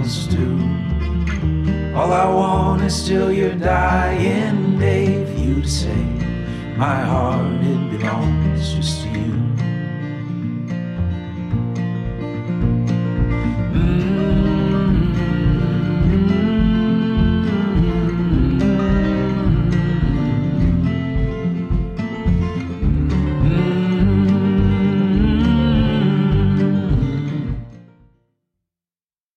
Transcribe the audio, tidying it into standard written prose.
else do. All I want is till your dying day for you to say, my heart, it belongs just to you.